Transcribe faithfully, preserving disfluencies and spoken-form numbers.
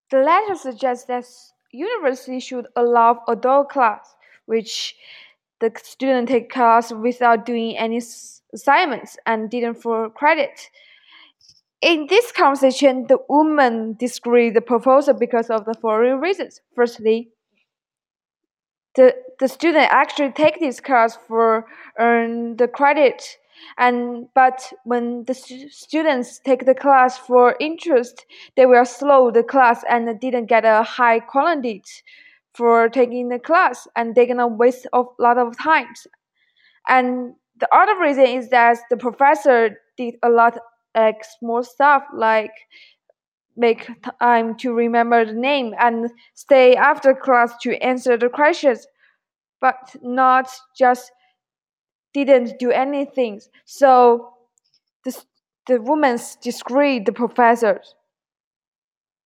The letter suggests that university should allow adult class, which the student take class without doing any assignments and didn't for credit. In this conversation, the woman disagreed the proposal because of the following reasons. Firstly, the, the student actually take this class for earn the credit, and but when the stu- students take the class for interest, they will slow the class and didn't get a high quality for taking the class, and they're gonna waste a lot of times. And the other reason is that the professor did a lot like small stuff like make time to remember the name and stay after class to answer the questions, but not just didn't do anything. So the, the women disagreed the professors.